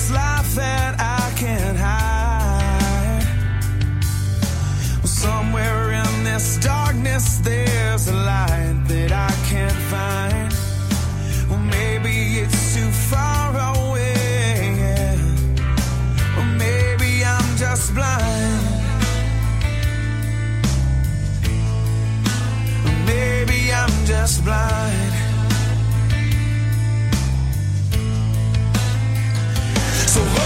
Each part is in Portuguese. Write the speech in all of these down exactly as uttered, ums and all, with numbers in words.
this life that I can't hide. Well, somewhere in this darkness there's a light that I can't find. Well, maybe it's too far away, yeah. Or maybe I'm just blind. Or maybe I'm just blind. So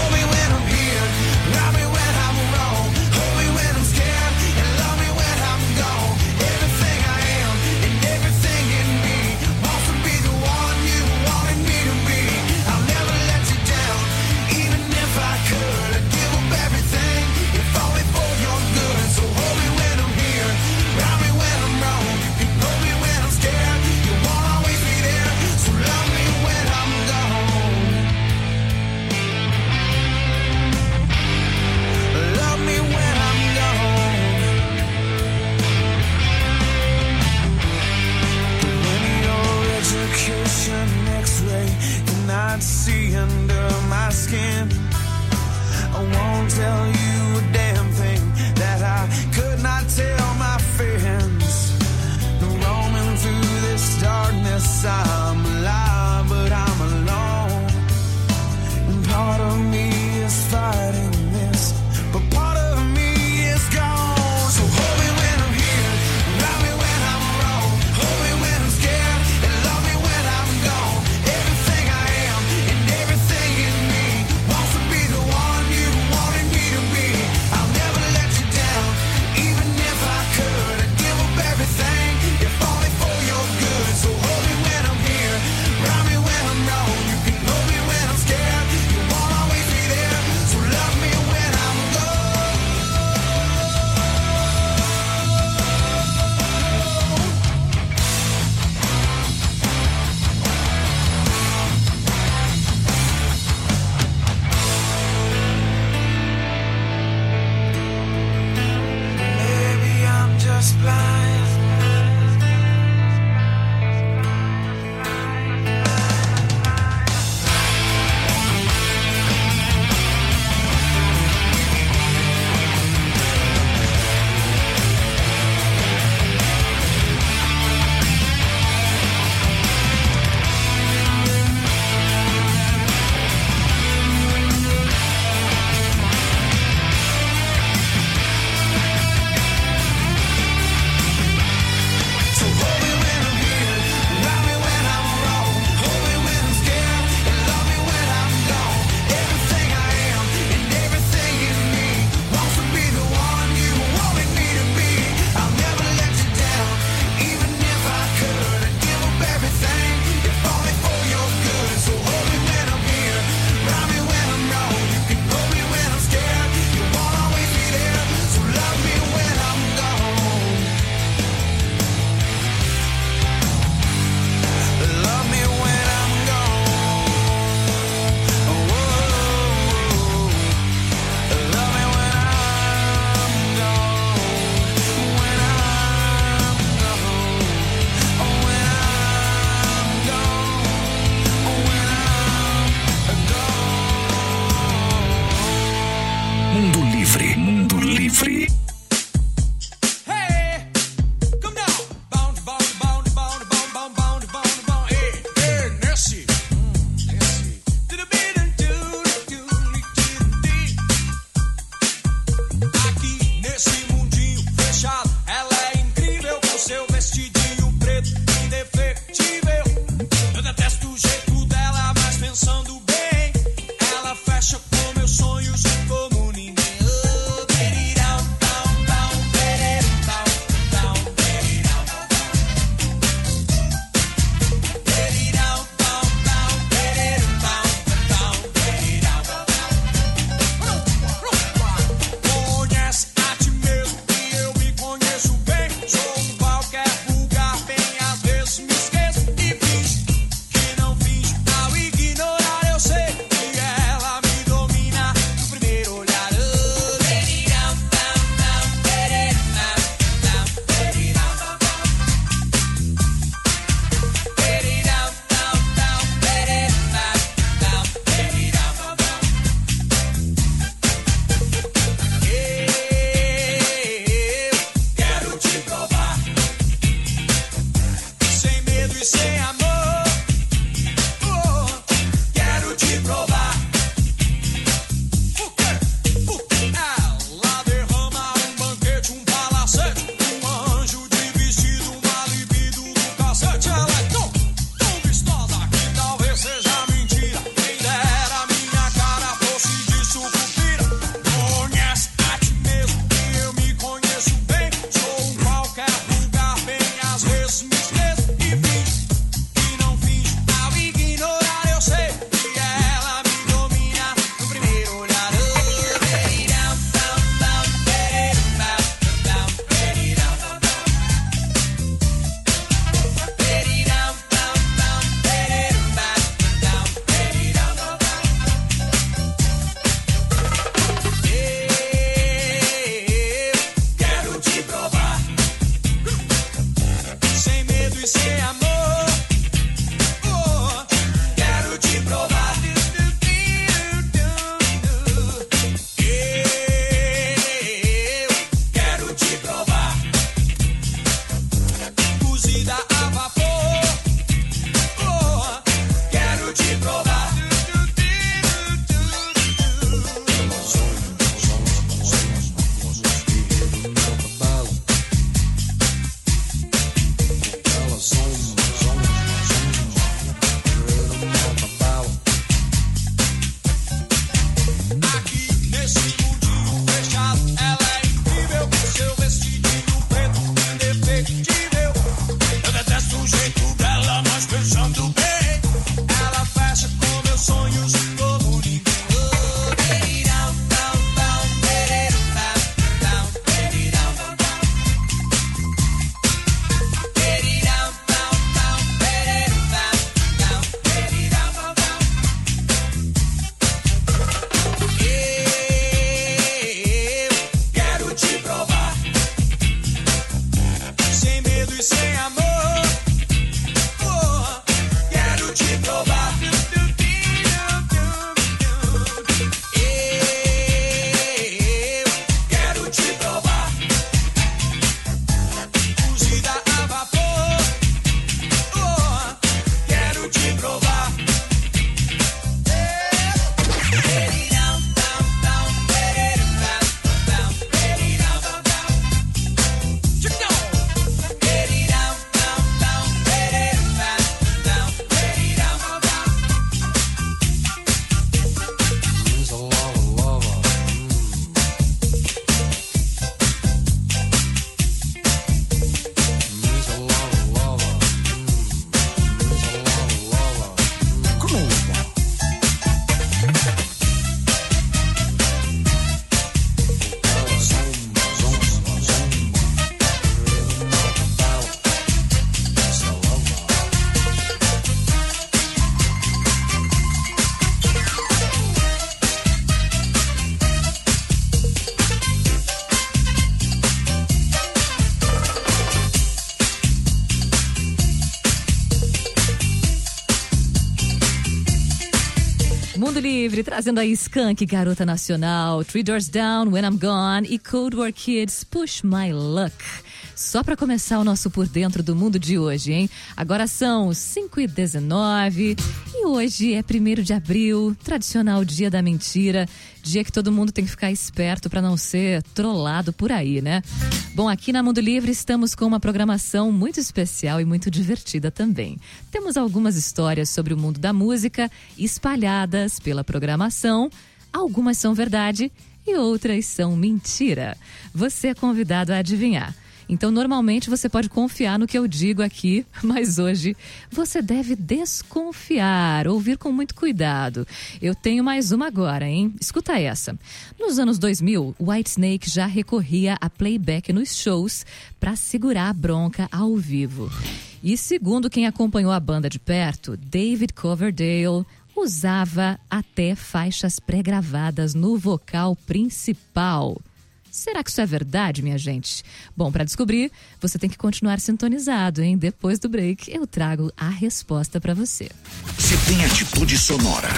Livre, trazendo aí Skank, Garota Nacional, Three Doors Down, When I'm Gone e Cold War Kids, Push My Luck. Só para começar o nosso Por Dentro do Mundo de hoje, hein? Agora são cinco e dezenove e hoje é primeiro de abril, tradicional dia da mentira, dia que todo mundo tem que ficar esperto para não ser trollado por aí, né? Bom, aqui na Mundo Livre estamos com uma programação muito especial e muito divertida também. Temos algumas histórias sobre o mundo da música espalhadas pela programação, algumas são verdade e outras são mentira. Você é convidado a adivinhar. Então, normalmente você pode confiar no que eu digo aqui, mas hoje você deve desconfiar, ouvir com muito cuidado. Eu tenho mais uma agora, hein? Escuta essa. Nos anos dois mil, Whitesnake já recorria a playback nos shows para segurar a bronca ao vivo. E segundo quem acompanhou a banda de perto, David Coverdale usava até faixas pré-gravadas no vocal principal. Será que isso é verdade, minha gente? Bom, para descobrir, você tem que continuar sintonizado, hein? Depois do break, eu trago a resposta para você. Se tem atitude sonora.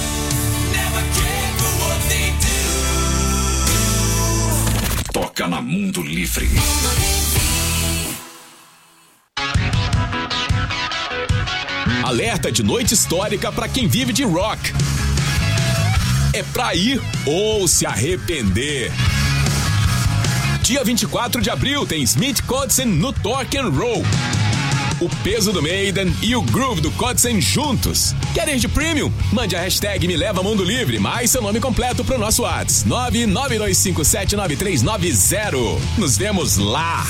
Toca na Mundo Livre. Alerta de noite histórica para quem vive de rock. É pra ir ou se arrepender. Dia vinte e quatro de abril tem Smith Kotzen no Talk and Roll. O peso do Maiden e o groove do Kotzen juntos. Quer ir de premium? Mande a hashtag Me Leva Mundo Livre, mais seu nome completo pro nosso WhatsApp. nove nove dois cinco sete nove três nove zero. Nos vemos lá.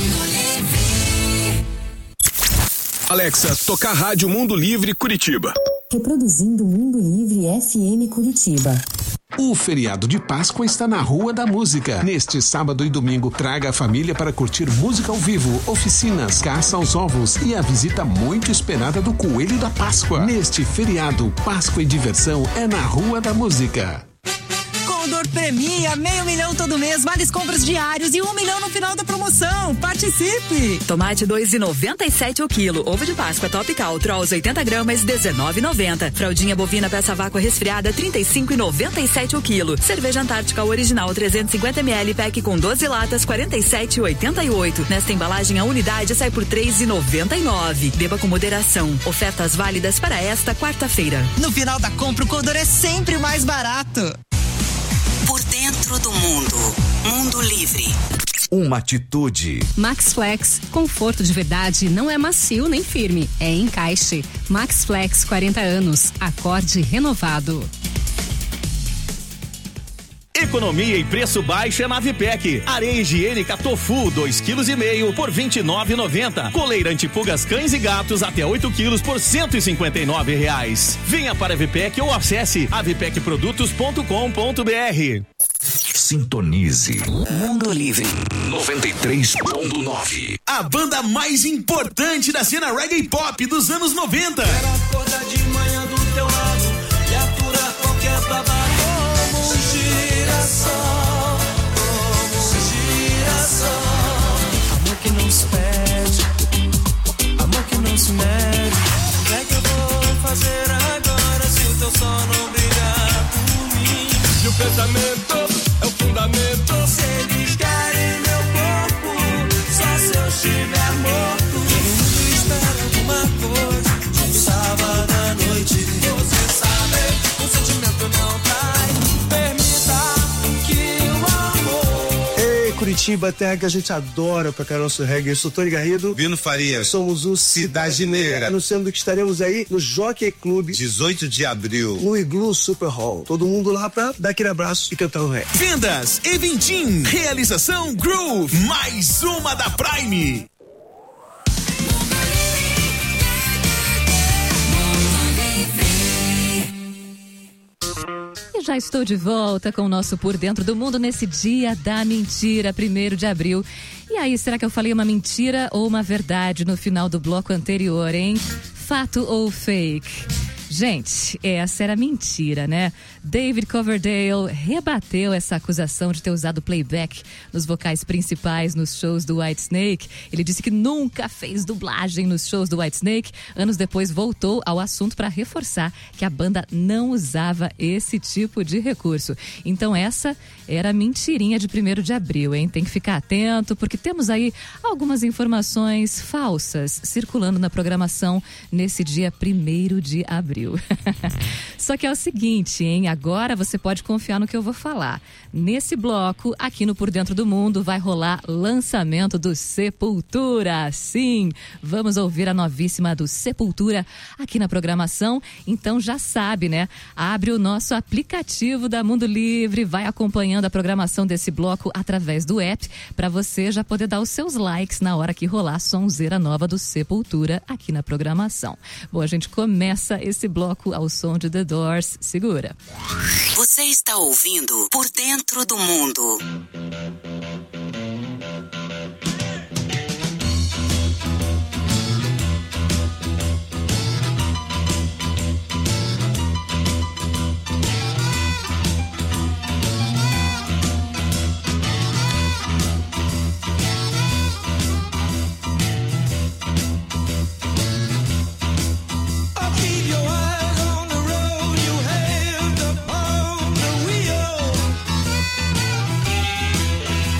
Alexa, tocar Rádio Mundo Livre Curitiba. Reproduzindo Mundo Livre F M Curitiba. O feriado de Páscoa está na Rua da Música. Neste sábado e domingo, traga a família para curtir música ao vivo, oficinas, caça aos ovos e a visita muito esperada do Coelho da Páscoa. Neste feriado, Páscoa e diversão é na Rua da Música. Condor premia meio milhão todo mês, vales compras diários e um milhão no final da promoção. Participe! Tomate dois e noventa e sete o quilo. Ovo de Páscoa Topical Trolls oitenta gramas, dezenove e noventa. Fraldinha bovina peça vácuo resfriada, trinta e cinco e noventa e sete o quilo. Cerveja Antártica original trezentos e cinquenta mililitros, pack com doze latas, quarenta e sete e oitenta e oito. Nesta embalagem a unidade sai por três e noventa e nove. Beba com moderação. Ofertas válidas para esta quarta-feira. No final da compra o Condor é sempre mais barato. Por dentro do mundo. Mundo Livre. Uma atitude. Max Flex, conforto de verdade, não é macio nem firme, é encaixe. Max Flex, quarenta anos, acorde renovado. Economia e preço baixo é na Vipec. Areia higiênica Tofu, dois quilos e meio por vinte e nove e noventa. Coleira antipulgas cães e gatos até oito quilos por cento e cinquenta e nove reais. Venha para a Vipec ou acesse avipec produtos ponto com ponto br. Sintonize Mundo Livre noventa e três ponto nove. A banda mais importante da cena reggae pop dos anos noventa. Quero acordar de manhã do teu lado e aturar qualquer babado. Como um girassol, como um girassol. Amor que não se pede, amor que não se mede. O que é que eu vou fazer agora se o teu sol não brilhar por mim? E o pensamento é o fundamento. Se eles querem meu corpo, só se eu estiver morto. Todo mundo espera alguma coisa de um sábado à noite. Você sabe, o sentimento não trai. Permita que o amor. Ei, Curitiba, terra que a gente adora pra caramba nosso reggae. Eu sou Tony Garrido. Vino Farias. Somos o Cidade Negra. Anunciando que estaremos aí no Jockey Club. dezoito de abril. No Igloo Super Hall. Todo mundo lá pra dar aquele abraço e cantar o reggae. Vendas Eventim. Realização Groove. Mais uma da Prime. E já estou de volta com o nosso Por Dentro do Mundo nesse dia da mentira, primeiro de abril. E aí, será que eu falei uma mentira ou uma verdade no final do bloco anterior, hein? Fato ou fake? Gente, essa era mentira, né? David Coverdale rebateu essa acusação de ter usado playback nos vocais principais nos shows do Whitesnake. Ele disse que nunca fez dublagem nos shows do Whitesnake. Anos depois voltou ao assunto para reforçar que a banda não usava esse tipo de recurso. Então essa era mentirinha de primeiro de abril, hein? Tem que ficar atento, porque temos aí algumas informações falsas circulando na programação nesse dia primeiro de abril. Só que é o seguinte, hein? Agora você pode confiar no que eu vou falar. Nesse bloco, aqui no Por Dentro do Mundo, vai rolar lançamento do Sepultura. Sim, vamos ouvir a novíssima do Sepultura aqui na programação. Então já sabe, né? Abre o nosso aplicativo da Mundo Livre, vai acompanhando a programação desse bloco através do app, para você já poder dar os seus likes na hora que rolar a sonzeira nova do Sepultura aqui na programação. Bom, a gente começa esse bloco ao som de The Doors. Segura. Você está ouvindo Por Dentro do Mundo. Your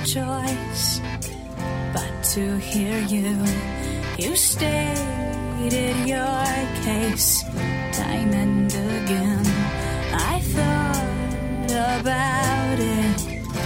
choice but to hear you. You stated your case time and again. I thought about it.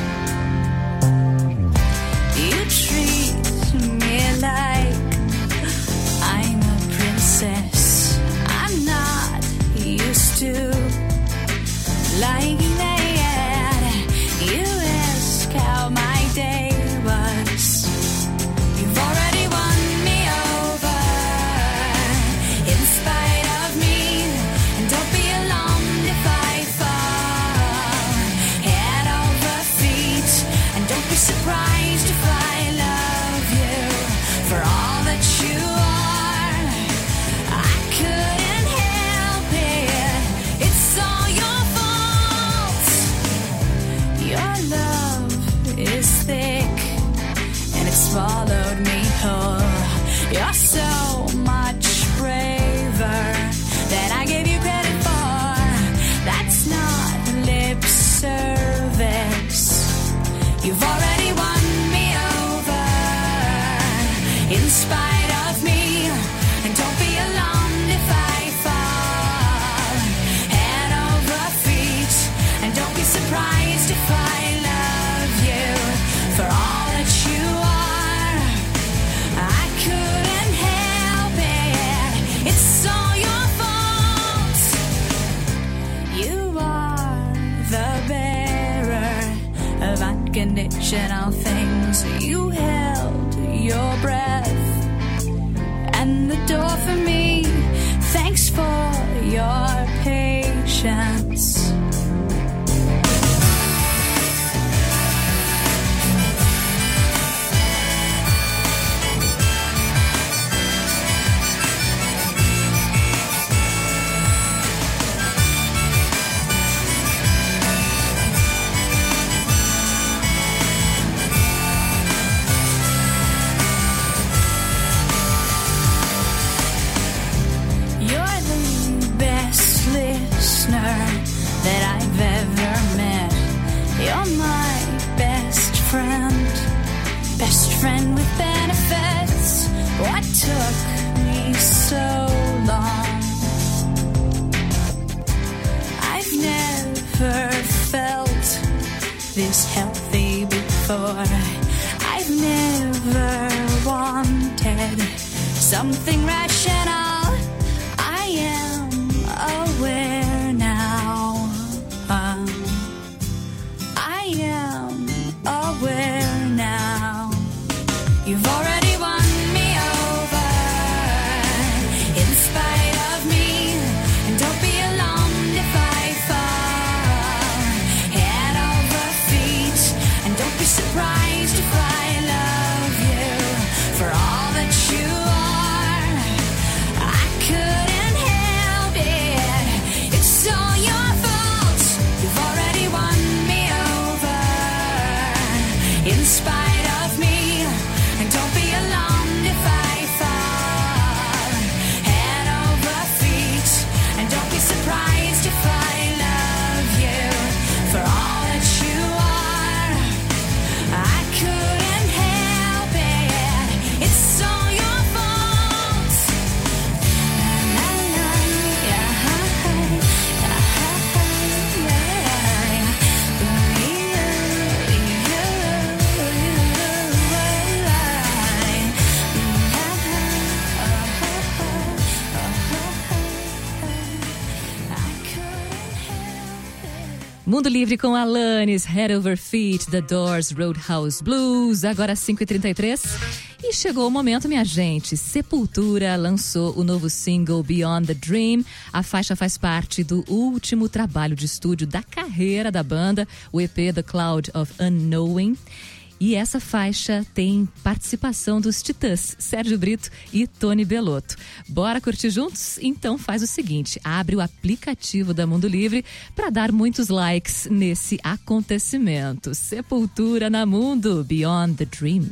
You treat me like I'm a princess. I'm not used to liking that. You ask how my day was. You've already won me over in spite of me. And don't be alarmed if I fall head over feet. And don't be surprised if I love you for all that you are. I couldn't help it. It's all your fault. Your love is thick and it swallowed me whole. You're so much braver than I gave you credit for. That's not lip service. You've already won me over in spite of me. And don't be alarmed if I fall head over feet. And don't be surprised if I love you for all that you are. I couldn't help it. It's all your fault. You are the bearer of unconditional things. You held your breath and the door for me. Thanks for your patience. You're the best listener that I've ever met. You're my best friend, best friend with benefits. What took me so long? I've never felt this healthy before. I've never wanted something rational. I am aware now. Um, I am aware now. You've already won me over in spite of me. And don't be alarmed if I fall head over feet. And don't be surprised if I love you for all that you are. I couldn't help it. It's all your fault. You've already won me over in spite of me. And don't be alarmed if I fall head over feet. And don't be surprised if I love you for all that you are. I couldn't help it. It's all your fault. La, la, yeah, Mundo Livre com Alanis, Head Over Feet, The Doors, Roadhouse Blues, agora cinco e trinta e três. E chegou o momento, minha gente. Sepultura lançou o novo single Beyond the Dream. A faixa faz parte do último trabalho de estúdio da carreira da banda, o E P The Cloud of Unknowing. E essa faixa tem participação dos Titãs, Sérgio Brito e Tony Bellotto. Bora curtir juntos? Então faz o seguinte, abre o aplicativo da Mundo Livre para dar muitos likes nesse acontecimento. Sepultura na Mundo, Beyond the Dream.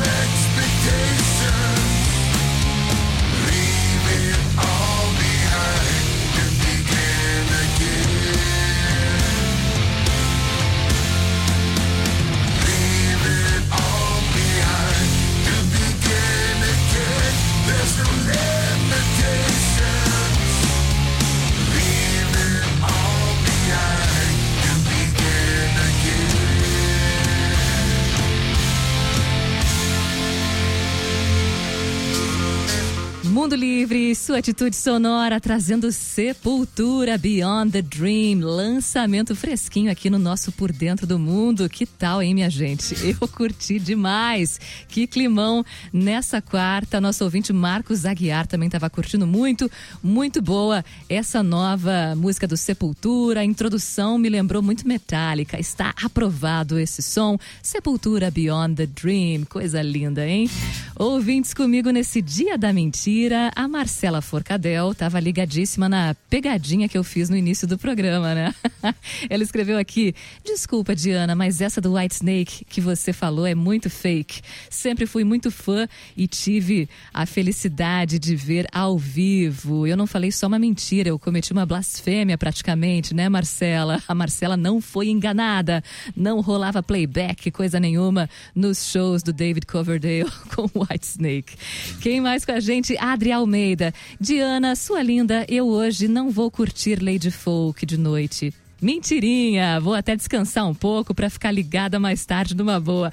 Mundo Livre, sua atitude sonora trazendo Sepultura, Beyond the Dream, lançamento fresquinho aqui no nosso Por Dentro do Mundo. Que tal, hein, minha gente? Eu curti demais. Que climão nessa quarta. Nosso ouvinte Marcos Aguiar também estava curtindo muito, muito boa essa nova música do Sepultura. A introdução me lembrou muito Metallica. Está aprovado esse som. Sepultura, Beyond the Dream, coisa linda, hein? Ouvintes comigo nesse Dia da Mentira. A Marcela Forcadell estava ligadíssima na pegadinha que eu fiz no início do programa, né? Ela escreveu aqui: desculpa, Diana, mas essa do Whitesnake que você falou é muito fake. Sempre fui muito fã e tive a felicidade de ver ao vivo. Eu não falei só uma mentira, eu cometi uma blasfêmia praticamente, né, Marcela? A Marcela não foi enganada. Não rolava playback, coisa nenhuma, nos shows do David Coverdale com o Whitesnake. Quem mais com a gente? Adri Almeida. Diana, sua linda, eu hoje não vou curtir Lady Folk de noite. Mentirinha, vou até descansar um pouco para ficar ligada mais tarde numa boa.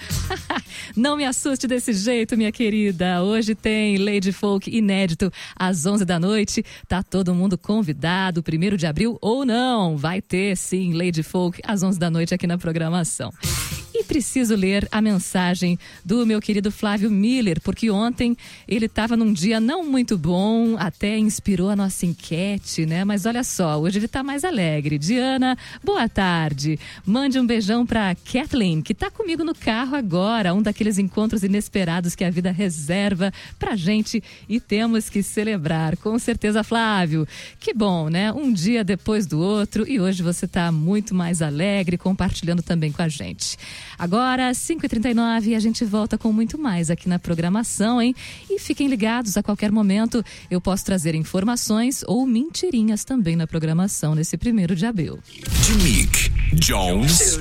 Não me assuste desse jeito, minha querida. Hoje tem Lady Folk inédito às onze da noite. Tá todo mundo convidado, primeiro de abril ou não. Vai ter, sim, Lady Folk às onze da noite aqui na programação. E preciso ler a mensagem do meu querido Flávio Miller, porque ontem ele estava num dia não muito bom, até inspirou a nossa enquete, né? Mas olha só, hoje ele está mais alegre. Diana, boa tarde. Mande um beijão para Kathleen, que está comigo no carro agora, um daqueles encontros inesperados que a vida reserva pra gente e temos que celebrar. Com certeza, Flávio. Que bom, né? Um dia depois do outro e hoje você está muito mais alegre, compartilhando também com a gente. Agora, cinco e trinta e nove, e a gente volta com muito mais aqui na programação, hein? E fiquem ligados, a qualquer momento eu posso trazer informações ou mentirinhas também na programação nesse primeiro de abril. De Mick Jones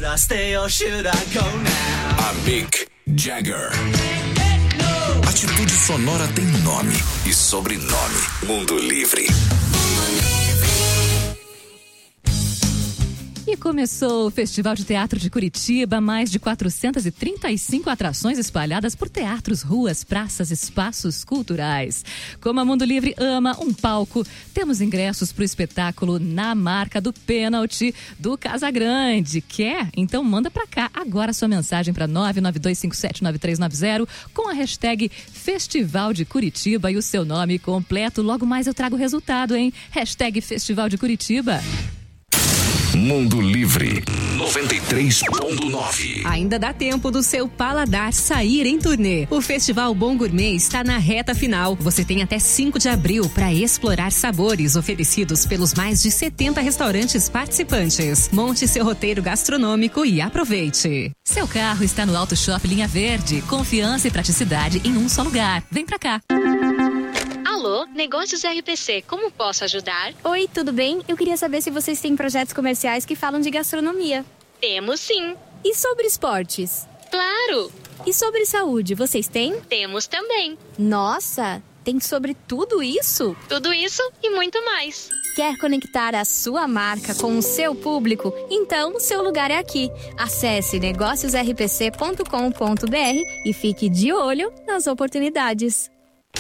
a Mick Jagger. Atitude sonora tem nome e sobrenome. Mundo Livre. E começou o Festival de Teatro de Curitiba, mais de quatrocentas e trinta e cinco atrações espalhadas por teatros, ruas, praças, espaços culturais. Como a Mundo Livre ama um palco, temos ingressos para o espetáculo Na Marca do Pênalti do Casagrande. Quer? Então manda para cá agora sua mensagem para nove nove dois cinco sete nove três nove zero com a hashtag Festival de Curitiba e o seu nome completo. Logo mais eu trago o resultado, hein? Hashtag Festival de Curitiba. Mundo Livre noventa e três ponto nove. Ainda dá tempo do seu paladar sair em turnê. O Festival Bom Gourmet está na reta final. Você tem até cinco de abril para explorar sabores oferecidos pelos mais de setenta restaurantes participantes. Monte seu roteiro gastronômico e aproveite. Seu carro está no Auto Shop Linha Verde. Confiança e praticidade em um só lugar. Vem pra cá. Alô, Negócios R P C, como posso ajudar? Oi, tudo bem? Eu queria saber se vocês têm projetos comerciais que falam de gastronomia. Temos sim. E sobre esportes? Claro. E sobre saúde, vocês têm? Temos também. Nossa, tem sobre tudo isso? Tudo isso e muito mais. Quer conectar a sua marca com o seu público? Então, seu lugar é aqui. Acesse negócios r p c ponto com ponto b r e fique de olho nas oportunidades.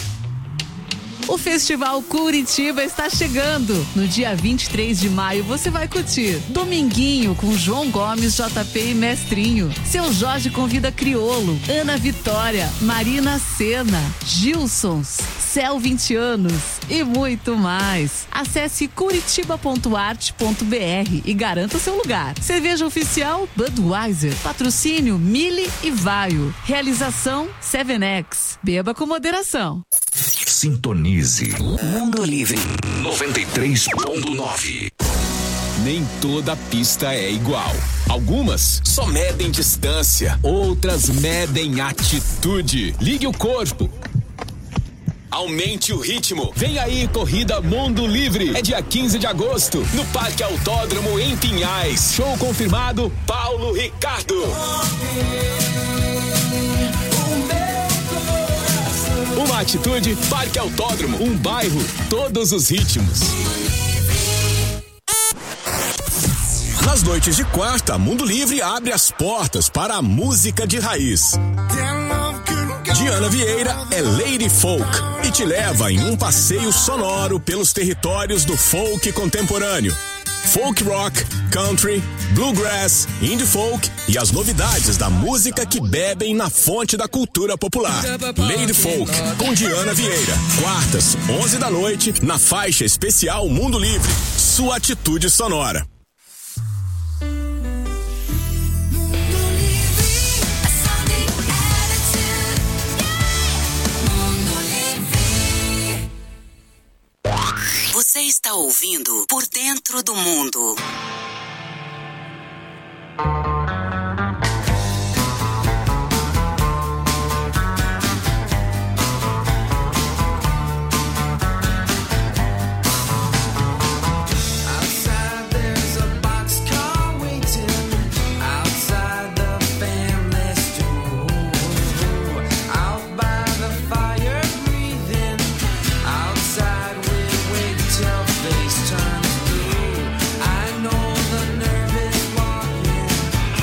O Festival Curitiba está chegando. No dia vinte e três de maio você vai curtir Dominguinho com João Gomes, J P e Mestrinho. Seu Jorge convida Criolo, Ana Vitória, Marina Sena, Gilsons, Céu vinte anos e muito mais. Acesse curitiba ponto arte ponto b r e garanta seu lugar. Cerveja oficial Budweiser. Patrocínio Mille e Vaio. Realização seven X. Beba com moderação. Sintonize Mundo Livre noventa e três ponto nove. Nem toda pista é igual. Algumas só medem distância, outras medem atitude. Ligue o corpo. Aumente o ritmo. Vem aí, Corrida Mundo Livre. É dia quinze de agosto, no Parque Autódromo em Pinhais. Show confirmado, Paulo Ricardo. Uma atitude, Parque Autódromo. Um bairro, todos os ritmos. Nas noites de quarta, Mundo Livre abre as portas para a música de raiz. Diana Vieira é Lady Folk e te leva em um passeio sonoro pelos territórios do folk contemporâneo. Folk rock, country, bluegrass, indie folk e as novidades da música que bebem na fonte da cultura popular. Lady Folk, com Diana Vieira. Quartas, onze da noite, na faixa especial Mundo Livre. Sua atitude sonora. Você está ouvindo Por Dentro do Mundo. Face turns blue. I know the nerve is walking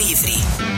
Livre.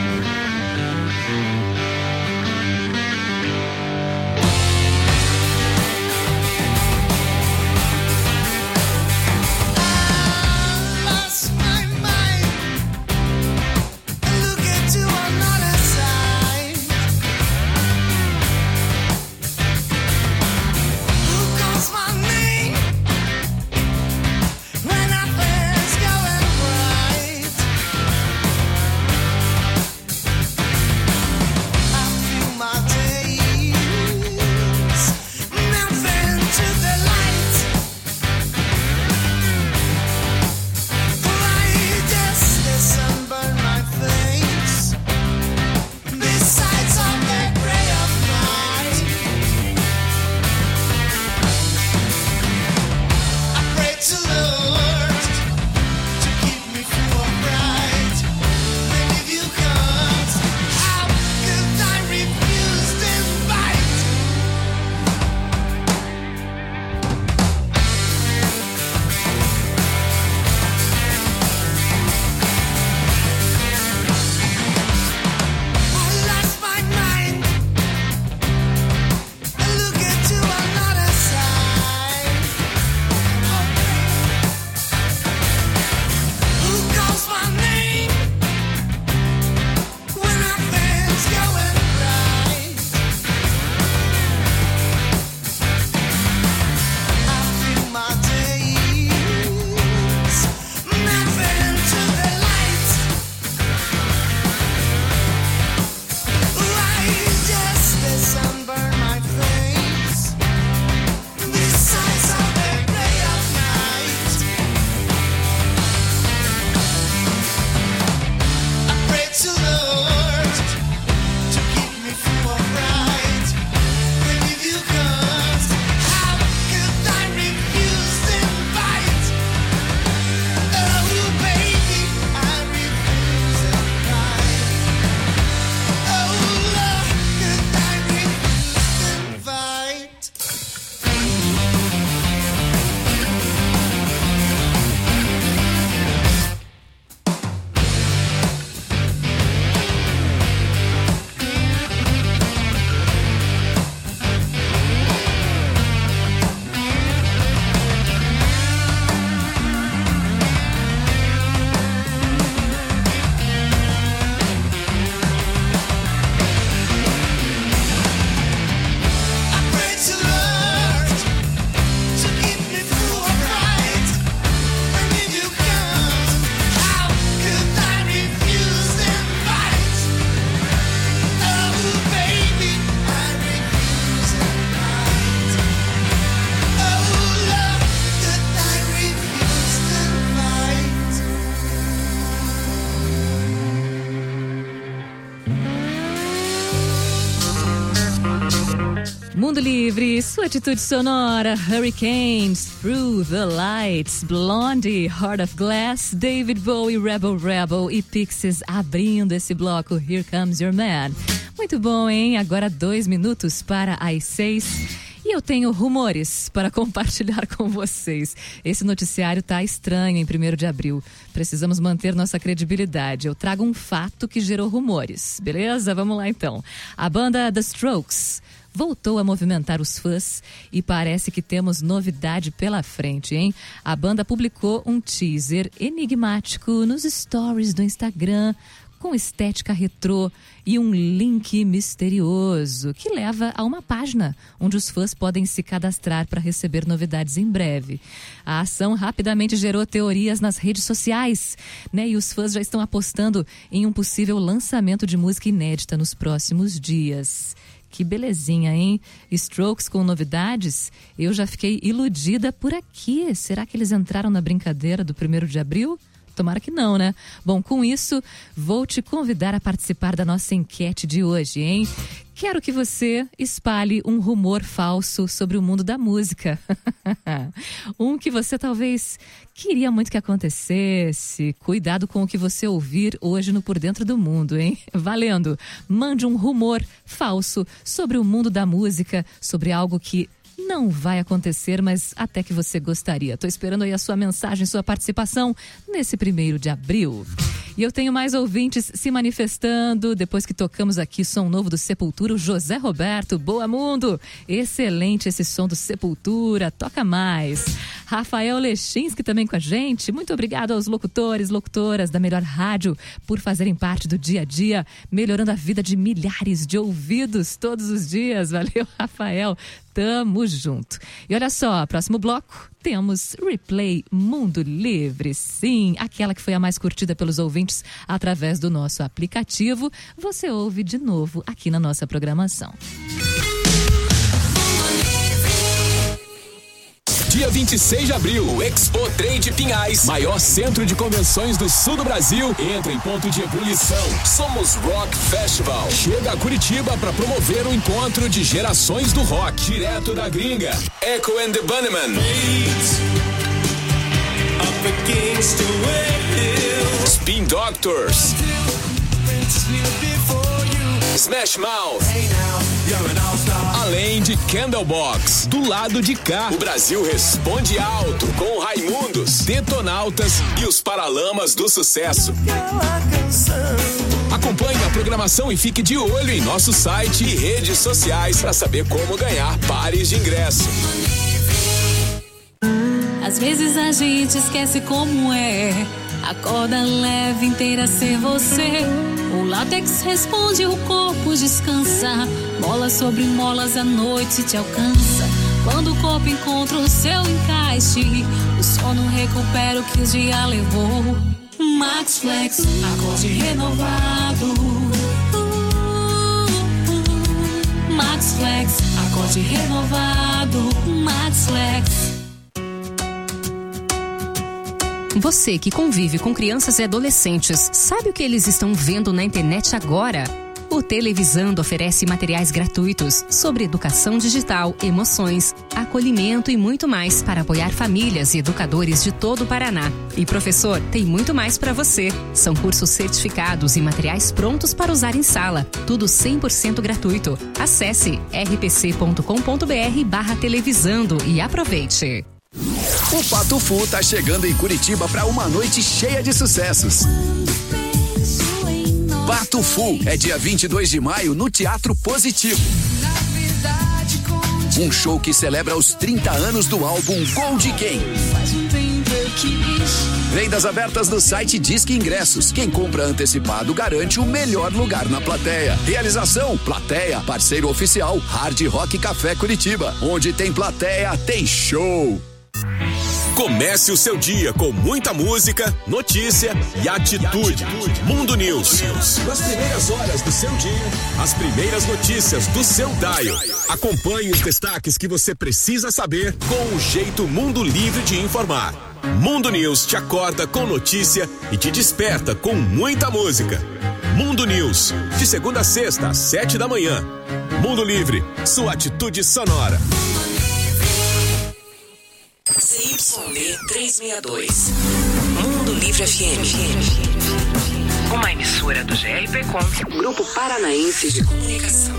Mundo Livre, sua atitude sonora, Hurricanes, Through the Lights, Blondie, Heart of Glass, David Bowie, Rebel Rebel e Pixies abrindo esse bloco, Here Comes Your Man. Muito bom, hein? Agora dois minutos para as seis. E eu tenho rumores para compartilhar com vocês. Esse noticiário tá estranho em primeiro de abril. Precisamos manter nossa credibilidade. Eu trago um fato que gerou rumores, beleza? Vamos lá então. A banda The Strokes voltou a movimentar os fãs e parece que temos novidade pela frente, hein? A banda publicou um teaser enigmático nos stories do Instagram, com estética retrô e um link misterioso que leva a uma página onde os fãs podem se cadastrar para receber novidades em breve. A ação rapidamente gerou teorias nas redes sociais, né? E os fãs já estão apostando em um possível lançamento de música inédita nos próximos dias. Que belezinha, hein? Strokes com novidades? Eu já fiquei iludida por aqui. Será que eles entraram na brincadeira do primeiro de abril? Tomara que não, né? Bom, com isso, vou te convidar a participar da nossa enquete de hoje, hein? Quero que você espalhe um rumor falso sobre o mundo da música. Um que você talvez queria muito que acontecesse. Cuidado com o que você ouvir hoje no Por Dentro do Mundo, hein? Valendo! Mande um rumor falso sobre o mundo da música, sobre algo que não vai acontecer, mas até que você gostaria. Tô esperando aí a sua mensagem, sua participação nesse primeiro de abril. E eu tenho mais ouvintes se manifestando depois que tocamos aqui som novo do Sepultura, o José Roberto. Boa, mundo! Excelente esse som do Sepultura, toca mais. Rafael Lechinski também com a gente. Muito obrigado aos locutores, locutoras da Melhor Rádio por fazerem parte do dia a dia, melhorando a vida de milhares de ouvidos todos os dias. Valeu, Rafael. Tamo junto. E olha só, próximo bloco temos Replay Mundo Livre. Sim, aquela que foi a mais curtida pelos ouvintes através do nosso aplicativo. Você ouve de novo aqui na nossa programação. Dia vinte e seis de abril, o Expo Trade Pinhais, maior centro de convenções do sul do Brasil, entra em ponto de ebulição. Somos Rock Festival. Chega a Curitiba para promover o encontro de gerações do rock, direto da gringa. Echo and the Bunnymen. Spin Doctors. Smash Mouth. Além de Candlebox. Do lado de cá, o Brasil responde alto com Raimundos, Detonautas e os Paralamas do Sucesso. Acompanhe a programação e fique de olho em nosso site e redes sociais para saber como ganhar pares de ingresso. Às vezes a gente esquece como é. Acorda leve, inteira ser você. O látex responde, o corpo descansa. Mola sobre molas, a noite te alcança. Quando o corpo encontra o seu encaixe, o sono recupera o que o dia levou. Max Flex, acorde renovado. Max Flex, acorde renovado. Max Flex. Você que convive com crianças e adolescentes, sabe o que eles estão vendo na internet agora? O Televisando oferece materiais gratuitos sobre educação digital, emoções, acolhimento e muito mais para apoiar famílias e educadores de todo o Paraná. E professor, tem muito mais para você. São cursos certificados e materiais prontos para usar em sala. Tudo cem por cento gratuito. Acesse r p c ponto com ponto b r barra televisando e aproveite. O Pato Fu tá chegando em Curitiba para uma noite cheia de sucessos. Pato Fu é dia vinte e dois de maio no Teatro Positivo. Um show que celebra os trinta anos do álbum Gold Game. Vendas abertas no site Disque Ingressos. Quem compra antecipado garante o melhor lugar na plateia. Realização: Plateia, parceiro oficial Hard Rock Café Curitiba. Onde tem plateia, tem show. Comece o seu dia com muita música, notícia e atitude. Mundo News. Nas primeiras horas do seu dia, as primeiras notícias do seu dial. Acompanhe os destaques que você precisa saber com o jeito Mundo Livre de informar. Mundo News te acorda com notícia e te desperta com muita música. Mundo News, de segunda a sexta, às sete da manhã. Mundo Livre, sua atitude sonora. C Y B trezentos e sessenta e dois. Mundo Livre F M. Uma emissora do G R P Com, Grupo Paranaense de Comunicação.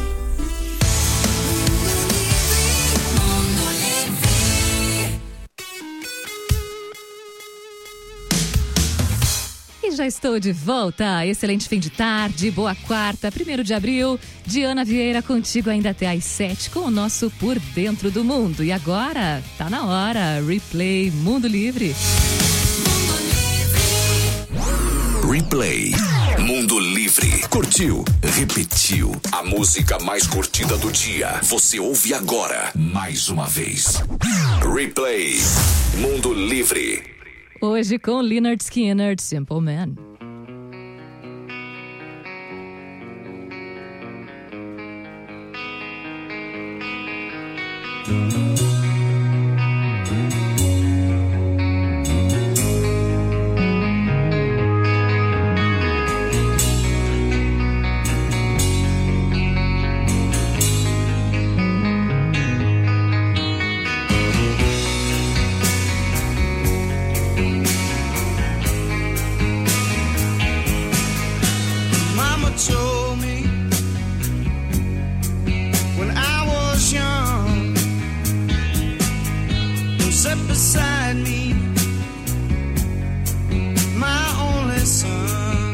E já estou de volta. Excelente fim de tarde, boa quarta, primeiro de abril. Diana Vieira contigo ainda até às sete com o nosso Por Dentro do Mundo. E agora, tá na hora, Replay Mundo Livre. Replay Mundo Livre. Curtiu? Repetiu. A música mais curtida do dia. Você ouve agora, mais uma vez. Replay Mundo Livre. Hoje com Lynyrd Skynyrd, Simple Man. Beside me, my only son.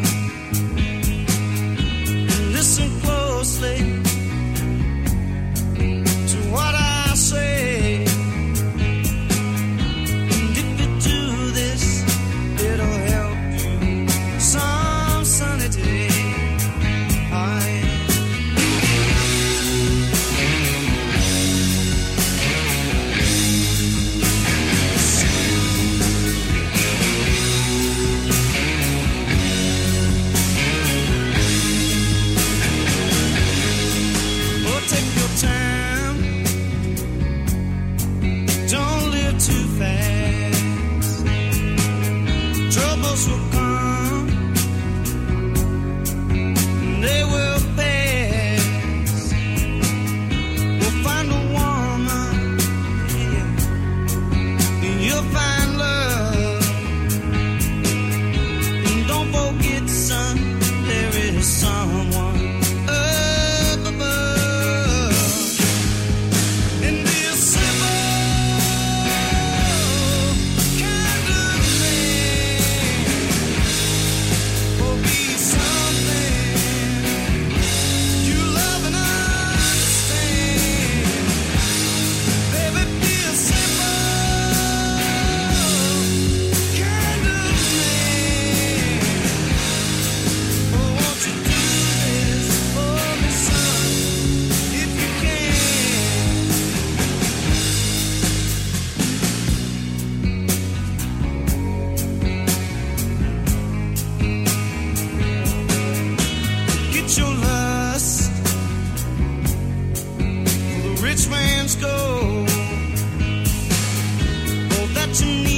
will find love. And don't forget, son, there is someone up above. And be a simple kind of man, or be something you love and understand. Baby, be a simple kind of man. Oh, won't you do this for me, son, if you can? Get your lust for the rich man's gold. Oh, that you